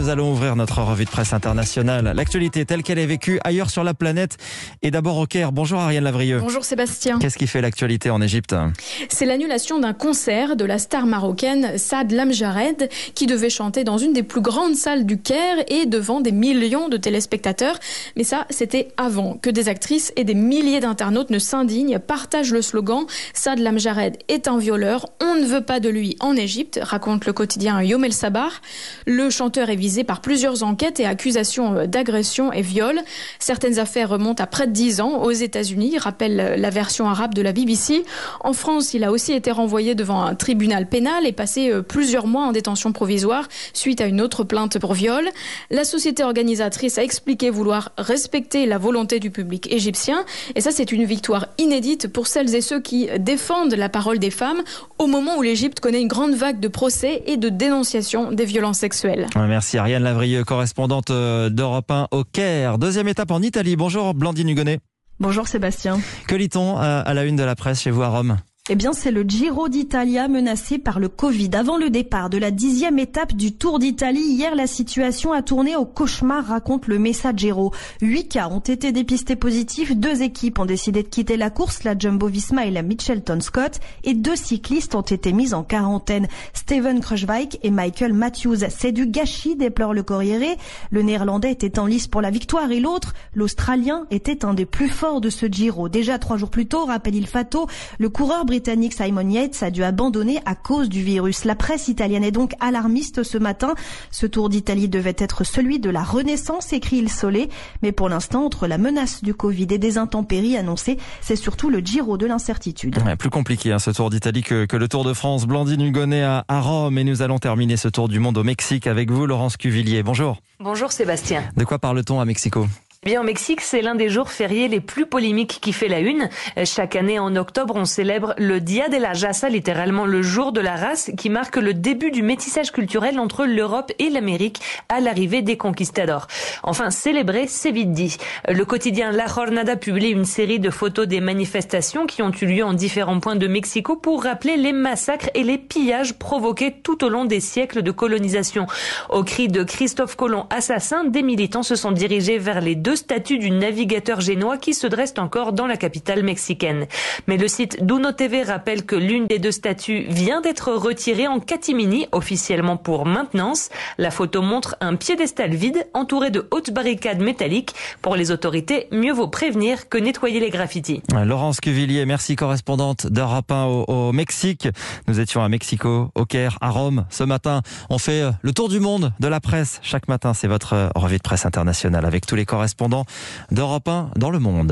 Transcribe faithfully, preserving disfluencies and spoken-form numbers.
nous allons ouvrir notre revue de presse internationale. L'actualité telle qu'elle est vécue ailleurs sur la planète et d'abord au Caire. Bonjour Ariane Lavrieux. Bonjour Sébastien. Qu'est-ce qui fait l'actualité en Égypte ? C'est l'annulation d'un concert de la star marocaine Saad Lamjared qui devait chanter dans une des plus grandes salles du Caire et devant des millions de téléspectateurs. Mais ça, c'était avant que des actrices et des milliers d'internautes ne s'indignent, partagent le slogan « Saad Lamjared est un violeur, on ne veut pas de lui en Égypte », raconte le quotidien Yom El Sabah. Le chanteur est visé par plusieurs enquêtes et accusations d'agression et viol. Certaines affaires remontent à près de dix ans aux États-Unis, rappelle la version arabe de la B B C. En France, il a aussi été renvoyé devant un tribunal pénal et passé plusieurs mois en détention provisoire suite à une autre plainte pour viol. La société organisatrice a expliqué vouloir respecter la volonté du public égyptien. Et ça, c'est une victoire inédite pour celles et ceux qui défendent la parole des femmes au moment où l'Égypte connaît une grande vague de procès et de dénonciation des violences sexuelles. Merci Ariane Lavrieux, correspondante d'Europe un au Caire. Deuxième étape en Italie. Bonjour Blandine Hugonnet. Bonjour Sébastien. Que lit-on à la une de la presse chez vous à Rome ? Eh bien, c'est le Giro d'Italia menacé par le Covid. Avant le départ de la dixième étape du Tour d'Italie, hier, la situation a tourné au cauchemar, raconte le Messaggero. Huit cas ont été dépistés positifs. Deux équipes ont décidé de quitter la course, la Jumbo-Visma et la Mitchelton-Scott. Et deux cyclistes ont été mis en quarantaine. Steven Kruijswijk et Michael Matthews. C'est du gâchis, déplore le Corriere. Le Néerlandais était en lice pour la victoire et l'autre, l'Australien, était un des plus forts de ce Giro. Déjà trois jours plus tôt, rappelle Il Fato, le coureur britannique Simon Yates a dû abandonner à cause du virus. La presse italienne est donc alarmiste ce matin. Ce Tour d'Italie devait être celui de la Renaissance, écrit Il Sole. Mais pour l'instant, entre la menace du Covid et des intempéries annoncées, c'est surtout le Giro de l'incertitude. Ouais, plus compliqué hein, ce Tour d'Italie que, que le Tour de France. Blandine Hugonnet à, à Rome et nous allons terminer ce Tour du monde au Mexique avec vous, Laurence Cuvillier. Bonjour. Bonjour Sébastien. De quoi parle-t-on à Mexico ? Bien, au Mexique, c'est l'un des jours fériés les plus polémiques qui fait la une. Chaque année, en octobre, on célèbre le Dia de la Raza, littéralement le jour de la race, qui marque le début du métissage culturel entre l'Europe et l'Amérique à l'arrivée des conquistadors. Enfin, célébrer, c'est vite dit. Le quotidien La Jornada publie une série de photos des manifestations qui ont eu lieu en différents points de Mexico pour rappeler les massacres et les pillages provoqués tout au long des siècles de colonisation. Au cri de Christophe Colomb assassin, des militants se sont dirigés vers les deux statues du navigateur génois qui se dressent encore dans la capitale mexicaine. Mais le site d'Uno T V rappelle que l'une des deux statues vient d'être retirée en catimini, officiellement pour maintenance. La photo montre un piédestal vide entouré de hautes barricades métalliques. Pour les autorités, mieux vaut prévenir que nettoyer les graffitis. Laurence Cuvillier, merci, correspondante d'Europe un au, au Mexique. Nous étions à Mexico, au Caire, à Rome. Ce matin, on fait le tour du monde de la presse. Chaque matin, c'est votre revue de presse internationale avec tous les correspondants d'Europe un dans le monde.